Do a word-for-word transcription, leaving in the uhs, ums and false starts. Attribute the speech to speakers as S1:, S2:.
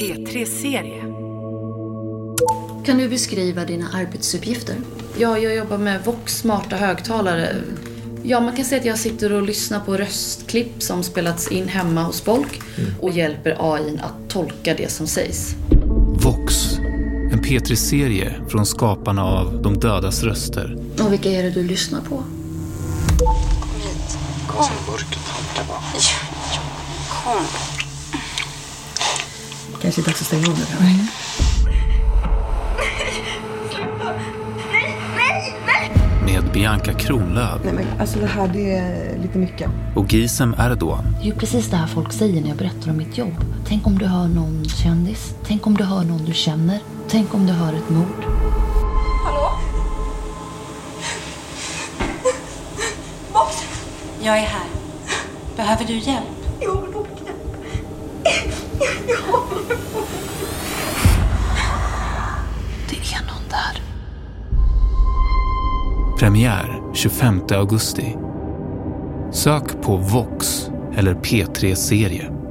S1: P tre-serie.
S2: Kan du beskriva dina arbetsuppgifter?
S3: Ja, jag jobbar med Vox smarta högtalare. Ja, man kan säga att jag sitter och lyssnar på röstklipp som spelats in hemma hos folk och hjälper A I:n att tolka det som sägs.
S4: Vox, en P tre-serie från skaparna av De dödas röster.
S2: Och vilka är det du lyssnar på?
S5: Kom hit. Kom. Mörka tankar bara. Ja, ja. Kom.
S6: Kanske är dags att stänga av det här. Mm.
S4: Med Bianca Kronlöf.
S6: Nej men alltså det här, det är lite mycket.
S4: Och Gizem Erdogan.
S2: Det är ju precis det här folk säger när jag berättar om mitt jobb. Tänk om du hör någon kändis. Tänk om du hör någon du känner. Tänk om du hör ett mord.
S7: Hallå? Box?
S8: Jag är här. Behöver du hjälp?
S7: Jag håller på att knäppa. Jag håller på.
S2: Det är någon där.
S4: Premiär tjugofemte augusti. Sök på Vox eller P tre-serie.